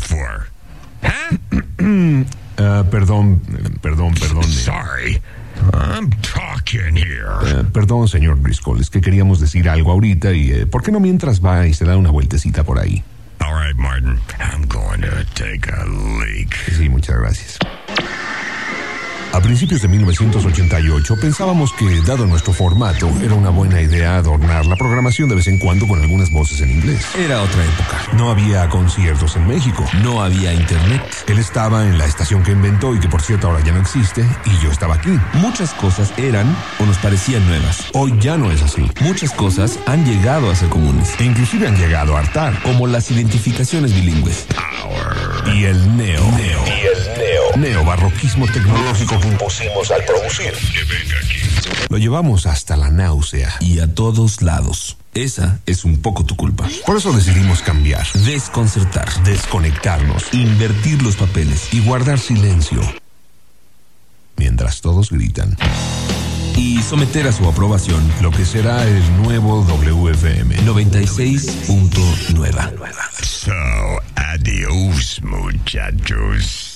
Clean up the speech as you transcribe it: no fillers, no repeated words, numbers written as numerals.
for? Huh? Perdón. Sorry. I'm talking here. Perdón, señor Driscoll, es que queríamos decir algo ahorita y ¿por qué no mientras va y se da una vueltecita por ahí? All right, Martin. I'm going to take a leak. Sí, muchas gracias. A principios de 1988 pensábamos que, dado nuestro formato, era una buena idea adornar la programación de vez en cuando con algunas voces en inglés. Era otra época. No había conciertos en México. No había internet. Él estaba en la estación que inventó y que por cierto ahora ya no existe, y yo estaba aquí. Muchas cosas eran o nos parecían nuevas. Hoy ya no es así. Muchas cosas han llegado a ser comunes. E inclusive han llegado a hartar. Como las identificaciones bilingües. Power. Y el neobarroquismo tecnológico que impusimos al producir. Que venga aquí. Lo llevamos hasta la náusea. Y a todos lados. Esa es un poco tu culpa. Por eso decidimos cambiar, Desconcertar. desconectarnos Invertir los papeles. y guardar silencio. Mientras todos gritan. Y someter a su aprobación Lo que será el nuevo WFM. 96.9. So, adios, muchachos.